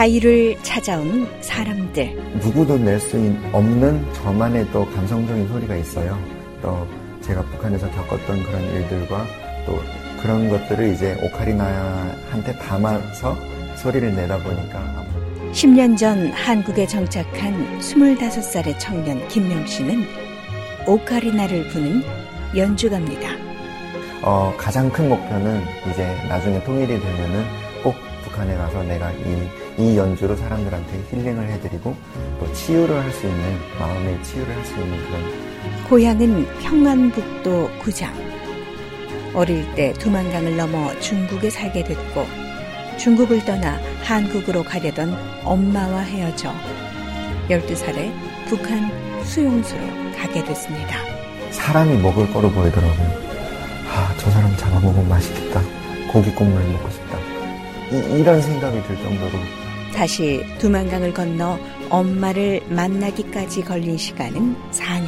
자유를 찾아온 사람들. 누구도 낼 수 없는 저만의 또 감성적인 소리가 있어요. 또 제가 북한에서 겪었던 그런 일들과 또 그런 것들을 이제 오카리나한테 담아서 소리를 내다 보니까 10년 전 한국에 정착한 25살의 청년 김명 씨는 오카리나를 부는 연주가입니다. 가장 큰 목표는 이제 나중에 통일이 되면은 꼭 북한에 가서 내가 이 연주로 사람들한테 힐링을 해드리고 또 치유를 할 수 있는, 마음의 치유를 할 수 있는 그런. 고향은 평안북도 구장. 어릴 때 두만강을 넘어 중국에 살게 됐고 중국을 떠나 한국으로 가려던 엄마와 헤어져 12살에 북한 수용소로 가게 됐습니다. 사람이 먹을 거로 보이더라고요. 저 사람 잡아먹으면 맛있겠다. 고기 국물 먹고 싶다. 이런 생각이 들 정도로. 다시 두만강을 건너 엄마를 만나기까지 걸린 시간은 4년.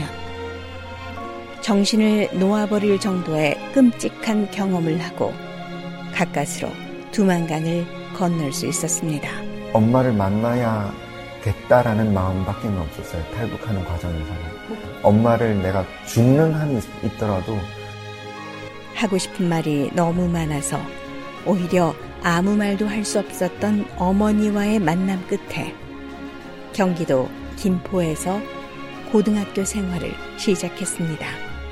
정신을 놓아버릴 정도의 끔찍한 경험을 하고 가까스로 두만강을 건널 수 있었습니다. 엄마를 만나야겠다라는 마음밖에 없었어요. 탈북하는 과정에서는. 엄마를 내가 죽는 한이 있더라도. 하고 싶은 말이 너무 많아서 오히려 아무 말도 할 수 없었던 어머니와의 만남 끝에 경기도 김포에서 고등학교 생활을 시작했습니다.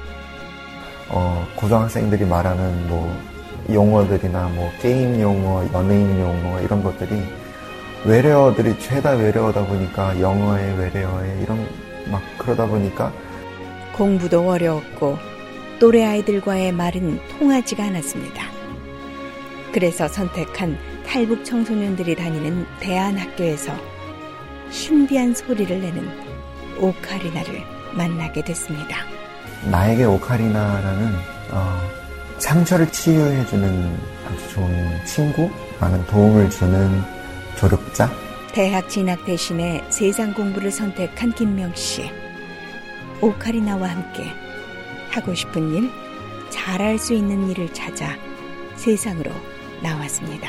고등학생들이 말하는 용어들이나 게임 용어, 연예인 용어 이런 것들이 외래어들이 죄다 외래어다 보니까 영어에 외래어에 이런 그러다 보니까 공부도 어려웠고 또래 아이들과의 말은 통하지가 않았습니다. 그래서 선택한 탈북 청소년들이 다니는 대안학교에서 신비한 소리를 내는 오카리나를 만나게 됐습니다. 나에게 오카리나라는 상처를 치유해주는 아주 좋은 친구, 많은 도움을 주는 조력자. 대학 진학 대신에 세상 공부를 선택한 김명 씨. 오카리나와 함께 하고 싶은 일, 잘할 수 있는 일을 찾아 세상으로 나왔습니다.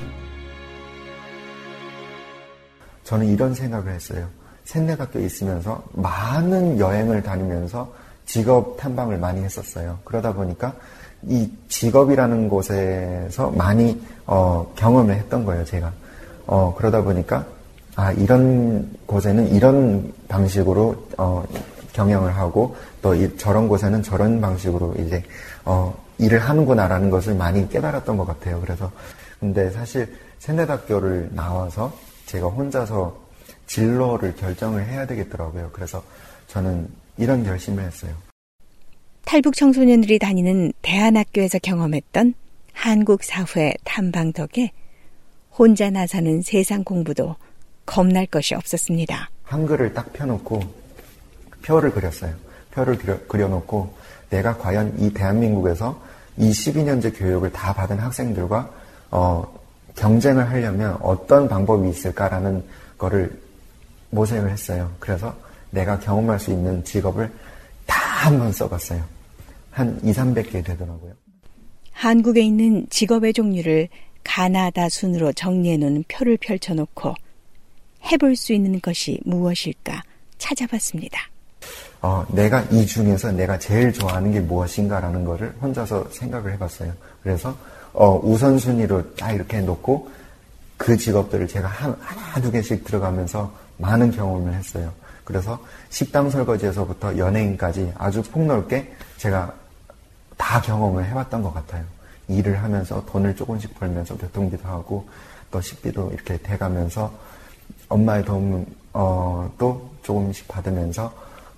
저는 이런 생각을 했어요. 샌내학교에 있으면서 많은 여행을 다니면서 직업 탐방을 많이 했었어요. 그러다 보니까 이 직업이라는 곳에서 많이 경험을 했던 거예요, 제가. 그러다 보니까 이런 곳에는 이런 방식으로 경영을 하고 또 저런 곳에는 저런 방식으로 이제 일을 하는구나라는 것을 많이 깨달았던 것 같아요. 그래서 근데 사실 샌내학교를 나와서 제가 혼자서 진로를 결정을 해야 되겠더라고요. 그래서 저는 이런 결심을 했어요. 탈북 청소년들이 다니는 대안학교에서 경험했던 한국 사회 탐방 덕에 혼자 나서는 세상 공부도 겁날 것이 없었습니다. 한글을 딱 펴놓고 표를 그렸어요. 표를 그려놓고 내가 과연 이 대한민국에서 이 12년제 교육을 다 받은 학생들과 경쟁을 하려면 어떤 방법이 있을까라는 거를 모색을 했어요. 그래서 내가 경험할 수 있는 직업을 다 한번 써봤어요. 한 200~300개 되더라고요. 한국에 있는 직업의 종류를 가나다 순으로 정리해놓은 표를 펼쳐놓고 해볼 수 있는 것이 무엇일까 찾아봤습니다. 내가 이 중에서 내가 제일 좋아하는 게 무엇인가라는 거를 혼자서 생각을 해봤어요. 그래서 우선순위로 딱 이렇게 놓고 그 직업들을 제가 하나, 두 개씩 들어가면서 많은 경험을 했어요. 그래서 식당 설거지에서부터 연예인까지 아주 폭넓게 제가 다 경험을 해봤던 것 같아요. 일을 하면서 돈을 조금씩 벌면서 교통비도 하고 또 식비도 이렇게 돼가면서 엄마의 도움도 조금씩 받으면서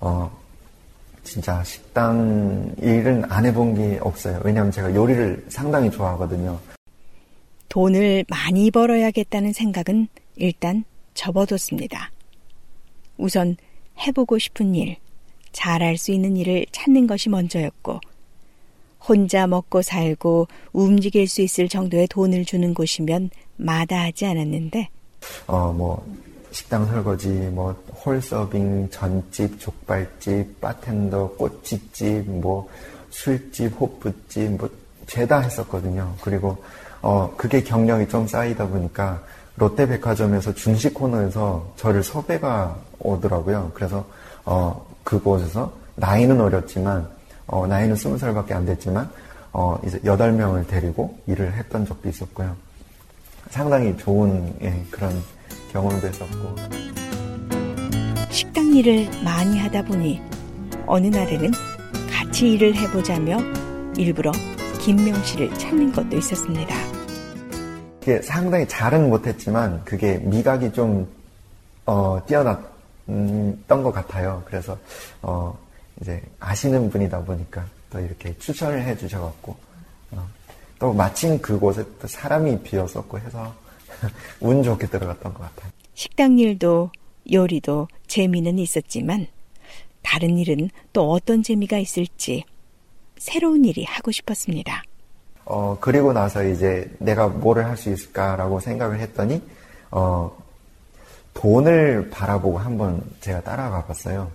진짜 식당 일은 안 해본 게 없어요. 왜냐하면 제가 요리를 상당히 좋아하거든요. 돈을 많이 벌어야겠다는 생각은 일단 접어뒀습니다. 우선 해보고 싶은 일, 잘할 수 있는 일을 찾는 것이 먼저였고 혼자 먹고 살고 움직일 수 있을 정도의 돈을 주는 곳이면 마다하지 않았는데 식당 설거지, 홀서빙, 전집, 족발집, 바텐더, 꼬치집, 술집, 호프집, 죄다 했었거든요. 그리고, 그게 경력이 좀 쌓이다 보니까, 롯데백화점에서 중식 코너에서 저를 섭외가 오더라고요. 그래서 그곳에서 나이는 어렸지만 나이는 20살밖에 안 됐지만 이제 8명을 데리고 일을 했던 적도 있었고요. 상당히 좋은 그런 경험도 했었고. 식당 일을 많이 하다 보니 어느 날에는 같이 일을 해보자며 일부러 김명 씨를 찾는 것도 있었습니다. 그게 상당히 잘은 못했지만 그게 미각이 좀 뛰어났던 것 같아요. 그래서 이제 아시는 분이다 보니까 또 이렇게 추천을 해주셔갖고 또 마침 그곳에 또 사람이 비었었고 해서 운 좋게 들어갔던 것 같아요. 식당 일도 요리도 재미는 있었지만 다른 일은 또 어떤 재미가 있을지 새로운 일이 하고 싶었습니다. 그리고 나서 이제 내가 뭐를 할 수 있을까라고 생각을 했더니 돈을 바라보고 한번 제가 따라가 봤어요.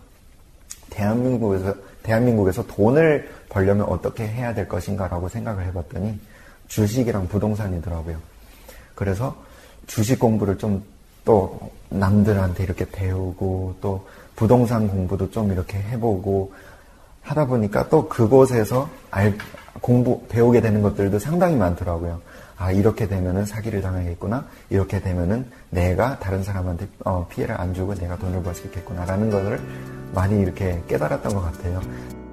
대한민국에서 돈을 벌려면 어떻게 해야 될 것인가라고 생각을 해봤더니 주식이랑 부동산이더라고요. 그래서 주식 공부를 좀 또 남들한테 이렇게 배우고 또 부동산 공부도 좀 이렇게 해보고 하다 보니까 또 그곳에서 배우게 되는 것들도 상당히 많더라고요. 아, 이렇게 되면은 사기를 당하겠구나. 이렇게 되면은 내가 다른 사람한테 피해를 안 주고 내가 돈을 벌 수 있겠구나라는 것을 많이 이렇게 깨달았던 것 같아요.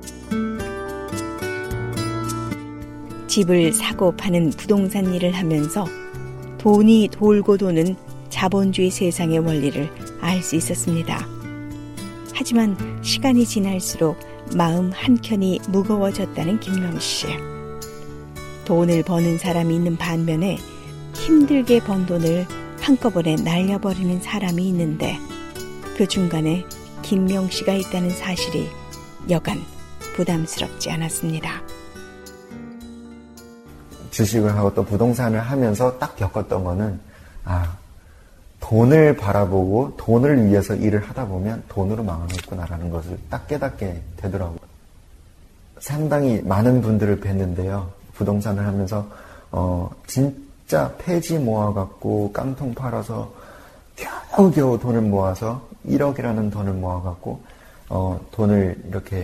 집을 사고 파는 부동산 일을 하면서 돈이 돌고 도는 자본주의 세상의 원리를 알 수 있었습니다. 하지만 시간이 지날수록 마음 한켠이 무거워졌다는 김명 씨. 돈을 버는 사람이 있는 반면에 힘들게 번 돈을 한꺼번에 날려버리는 사람이 있는데 그 중간에 김명 씨가 있다는 사실이 여간 부담스럽지 않았습니다. 주식을 하고 또 부동산을 하면서 딱 겪었던 거는 돈을 바라보고 돈을 위해서 일을 하다 보면 돈으로 망하겠구나라는 것을 딱 깨닫게 되더라고요. 상당히 많은 분들을 뵀는데요. 부동산을 하면서 진짜 폐지 모아갖고 깡통 팔아서 겨우겨우 돈을 모아서 1억이라는 돈을 모아갖고 돈을 이렇게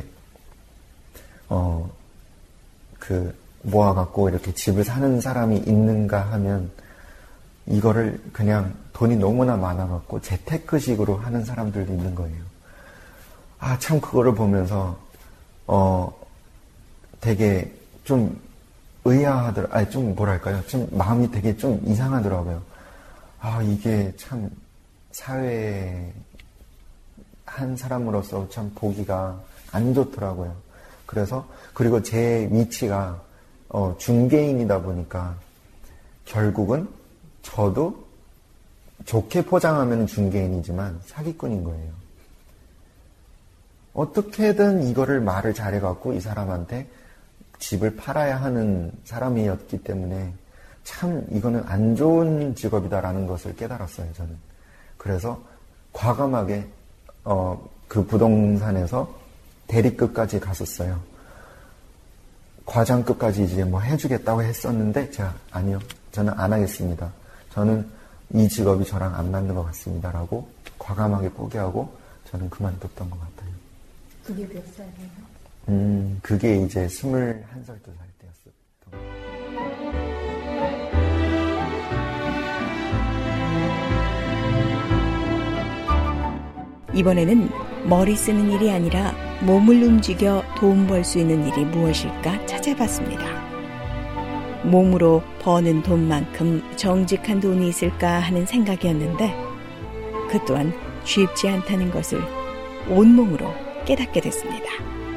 모아갖고 이렇게 집을 사는 사람이 있는가 하면 이거를 그냥 돈이 너무나 많아갖고 재테크식으로 하는 사람들도 있는 거예요. 참 그거를 보면서 되게 좀 좀 뭐랄까요? 좀 마음이 되게 좀 이상하더라고요. 이게 참 사회에 한 사람으로서 참 보기가 안 좋더라고요. 그리고 제 위치가 중개인이다 보니까 결국은 저도 좋게 포장하면 중개인이지만 사기꾼인 거예요. 어떻게든 이거를 말을 잘해갖고 이 사람한테 집을 팔아야 하는 사람이었기 때문에 참 이거는 안 좋은 직업이다라는 것을 깨달았어요, 저는. 그래서 과감하게 그 부동산에서 대리급까지 갔었어요. 과장급까지 이제 뭐 해주겠다고 했었는데 제가 아니요, 저는 안 하겠습니다. 저는 이 직업이 저랑 안 맞는 것 같습니다라고 과감하게 포기하고 저는 그만뒀던 것 같아요. 그게 몇 살이에요? 그게 이제 21살, 2살 때였어요. 이번에는 머리 쓰는 일이 아니라 몸을 움직여 돈 벌 수 있는 일이 무엇일까 찾아봤습니다. 몸으로 버는 돈만큼 정직한 돈이 있을까 하는 생각이었는데 그 또한 쉽지 않다는 것을 온몸으로 깨닫게 됐습니다.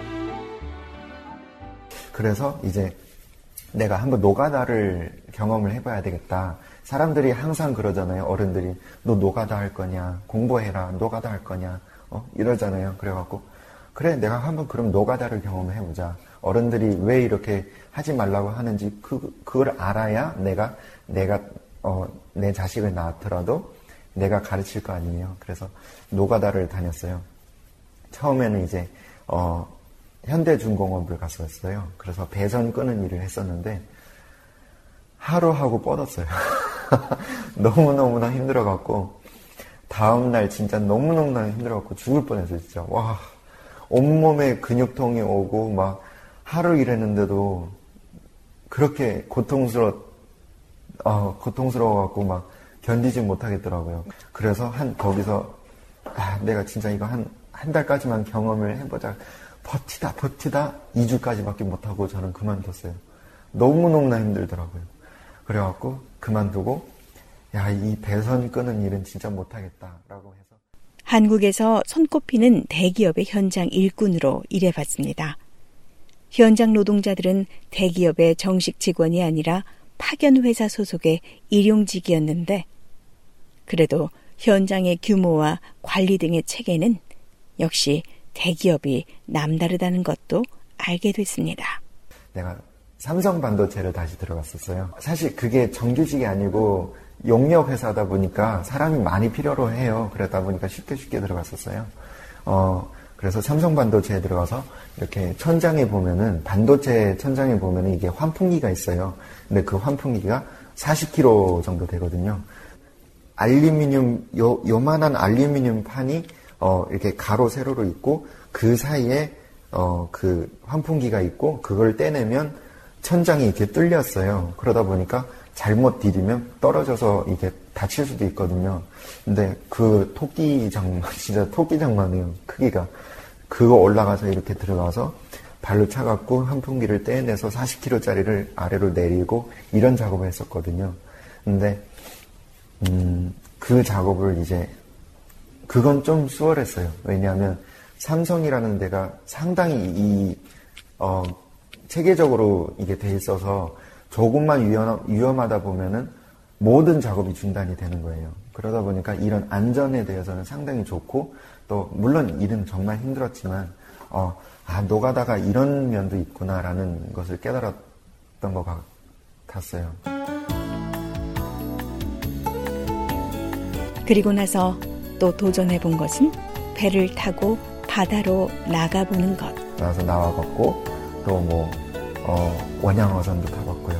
그래서 이제 내가 한번 노가다를 경험을 해봐야 되겠다. 사람들이 항상 그러잖아요. 어른들이 너 노가다 할 거냐, 공부해라, 노가다 할 거냐 이러잖아요. 그래갖고 그래, 내가 한번 그럼 노가다를 경험을 해보자. 어른들이 왜 이렇게 하지 말라고 하는지 그걸 알아야 내가 내 자식을 낳더라도 내가 가르칠 거 아니에요. 그래서 노가다를 다녔어요. 처음에는 이제 현대중공업을 갔었어요. 그래서 배선 끄는 일을 했었는데 하루 하고 뻗었어요. 너무너무나 힘들어갖고 다음날 진짜 너무너무나 힘들어갖고 죽을 뻔했어요. 진짜 와, 온몸에 근육통이 오고 막 하루 일했는데도 그렇게 고통스러워갖고 막 견디지 못하겠더라고요. 그래서 거기서 내가 진짜 이거 한 달까지만 경험을 해보자. 버티다 2주까지밖에 못하고 저는 그만뒀어요. 너무너무나 힘들더라고요. 그래갖고 그만두고 이 배선 끄는 일은 진짜 못하겠다라고 해서 한국에서 손꼽히는 대기업의 현장 일꾼으로 일해봤습니다. 현장 노동자들은 대기업의 정식 직원이 아니라 파견회사 소속의 일용직이었는데 그래도 현장의 규모와 관리 등의 체계는 역시 대기업이 남다르다는 것도 알게 됐습니다. 내가 삼성 반도체를 다시 들어갔었어요. 사실 그게 정규직이 아니고 용역 회사다 보니까 사람이 많이 필요로 해요. 그러다 보니까 쉽게 들어갔었어요. 그래서 삼성 반도체에 들어가서 이렇게 천장에 보면은 반도체 천장에 보면은 이게 환풍기가 있어요. 근데 그 환풍기가 40kg 정도 되거든요. 요만한 알루미늄 판이 이렇게 가로 세로로 있고 그 사이에 그 환풍기가 있고 그걸 떼내면 천장이 이렇게 뚫렸어요. 그러다 보니까 잘못 디디면 떨어져서 이게 다칠 수도 있거든요. 근데 그 진짜 토끼장만해요. 크기가. 그거 올라가서 이렇게 들어가서 발로 차갖고 환풍기를 떼내서 40kg짜리를 아래로 내리고 이런 작업을 했었거든요. 근데 그 작업을 그건 좀 수월했어요. 왜냐하면 삼성이라는 데가 상당히 체계적으로 이게 돼 있어서 조금만 위험하다 보면은 모든 작업이 중단이 되는 거예요. 그러다 보니까 이런 안전에 대해서는 상당히 좋고 또 물론 일은 정말 힘들었지만 노가다가 이런 면도 있구나라는 것을 깨달았던 것 같았어요. 그리고 나서 또 도전해본 것은 배를 타고 바다로 나가보는 것. 나와서 나와봤고 또 원양어선도 타봤고요.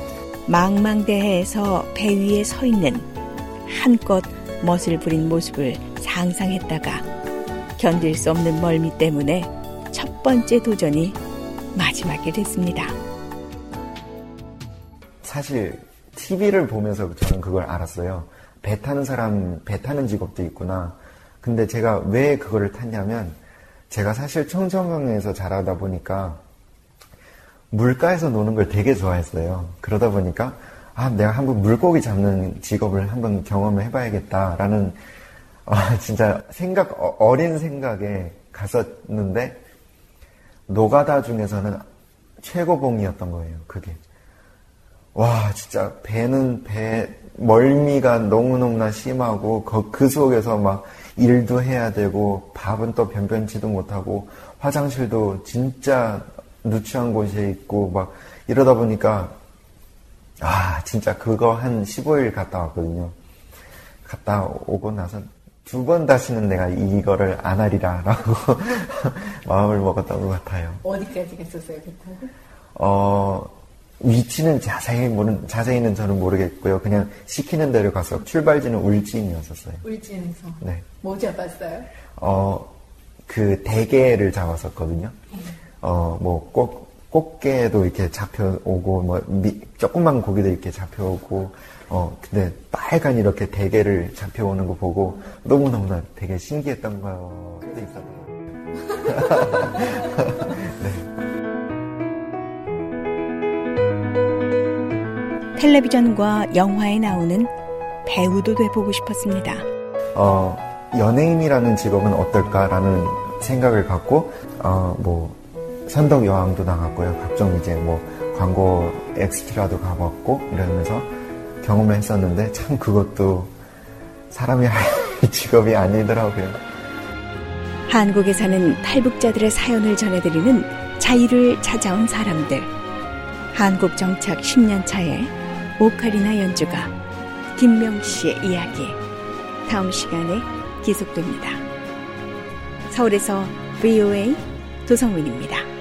망망대해에서 배 위에 서 있는 한껏 멋을 부린 모습을 상상했다가 견딜 수 없는 멀미 때문에 첫 번째 도전이 마지막이 됐습니다. 사실 TV를 보면서 저는 그걸 알았어요. 배 타는 직업도 있구나. 근데 제가 왜 그거를 탔냐면 제가 사실 청정강에서 자라다 보니까 물가에서 노는 걸 되게 좋아했어요. 그러다 보니까 내가 한번 물고기 잡는 직업을 한번 경험을 해봐야겠다라는 진짜 어린 생각에 갔었는데 노가다 중에서는 최고봉이었던 거예요. 그게. 와, 진짜 멀미가 너무너무나 심하고 그 속에서 막 일도 해야 되고 밥은 또 변변치도 못하고 화장실도 진짜 누추한 곳에 있고 막 이러다 보니까 진짜 그거 한 15일 갔다 왔거든요. 갔다 오고 나서 2번 다시는 내가 이거를 안 하리라라고 마음을 먹었던 것 같아요. 어디까지 갔었어요, 배 타고? 위치는 자세히는 저는 모르겠고요. 그냥 시키는 대로 가서 출발지는 울진이었었어요. 울진에서? 네. 뭐 잡았어요? 그 대게를 잡았었거든요. 꽃게도 이렇게 잡혀오고, 조그만 고기도 이렇게 잡혀오고, 근데 빨간 이렇게 대게를 잡혀오는 거 보고 너무너무나 되게 신기했던 것도 있었어요. 네. 텔레비전과 영화에 나오는 배우도 돼보고 싶었습니다. 연예인이라는 직업은 어떨까라는 생각을 갖고, 선덕 여왕도 나갔고요. 각종 광고 엑스트라도 가봤고, 이러면서 경험을 했었는데, 참 그것도 사람이 할 직업이 아니더라고요. 한국에 사는 탈북자들의 사연을 전해드리는 자유를 찾아온 사람들. 한국 정착 10년 차에 오카리나 연주가 김명씨의 이야기. 다음 시간에 계속됩니다. 서울에서 VOA 도성민입니다.